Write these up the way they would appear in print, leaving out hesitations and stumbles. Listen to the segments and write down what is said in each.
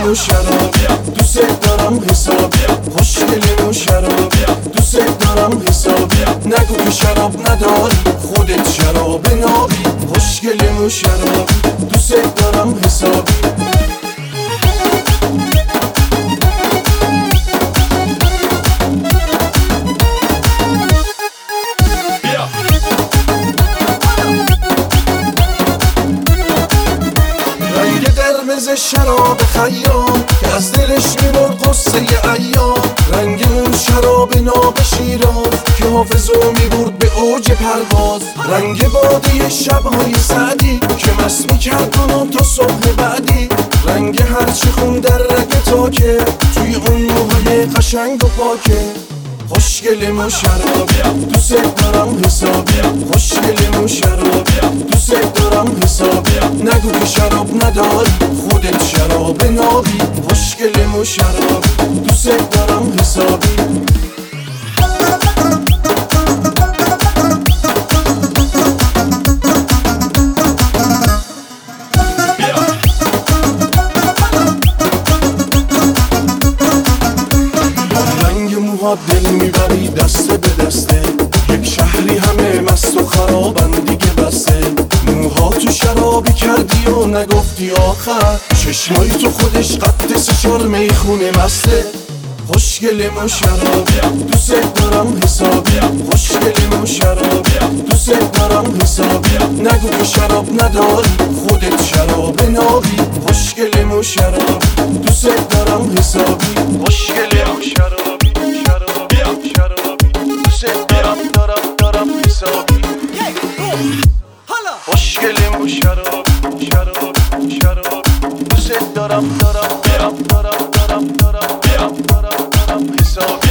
خوشگلم و شرابی، دوست دارم حسابی، خوشگلم و شرابی، دوست دارم حسابی. نگو که شراب نداری، خودت شراب نابی. خوشگلم و شرابی، دوست دارم حسابی. قرمز شراب خیام که از دلش میبرد قصه ایام، رنگ اون شراب ناب شیراز که حافظو میبرد به اوج پرواز، رنگ باده شبهای سعدی که مست میکرد اونو تا صبح بعدی، رنگ هرچی خون در رگ تاکه توی اون موهای قشنگ و پاکه. خوشگلم و شرابی، دوست دارم حسابی، خوشگلم و شرابی، دوست دارم حسابی. نگو که شراب نداری، خودت شراب نابی. خوشگلم و شرابی، دوست دارم حسابی. دل میبری دسته به دسته، یک شهری همه مست و خرابن دیگه بسته. موها تو شرابی کردی و نگفتی آخر، چشمایی تو خودش قد 3-4 میخونه مسته. خوشگلم و شرابی، دوست دارم حسابی، خوشگلم و شرابی، دوست دارم حسابی. نگو که شراب نداری، خودت شراب نابی. خوشگلم و شرابی، دوست دارم حسابی. خوشگلم و شرابی، دارم حسابی. خوشگلم و شرابی، دوست دارم حسابی.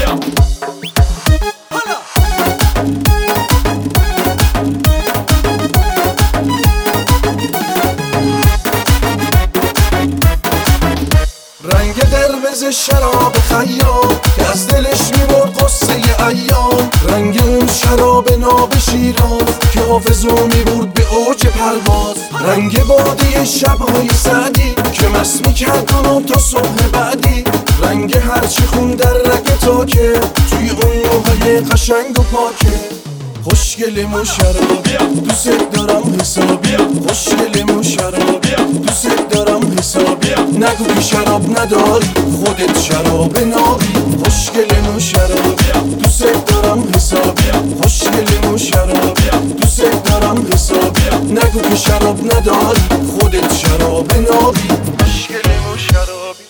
رنگ قرمز شراب خیام که از دلش میبرد قصه ایام، رنگ اون شراب ناب شیراز که حافظو میبرد به اوج پرواز، رنگ باده شبهای سعدی که مست میکرد اونو تا صبح بعدی، رنگ هرچی خون در رگ تاکه توی اون موهای قشنگ و پاکه. خوشگلم و شرابی، دوست دارم حسابی، خوشگلم و شرابی، دوست دارم حسابی. نگو که شراب نداری، خودت شراب نابی. خوشگلم و شرابی، دوست دارم حسابی، خوشگلم و شرابی، دوست دارم حسابی. نگو که شراب نداری، خودت شراب نابی. خوشگلم و شرابی.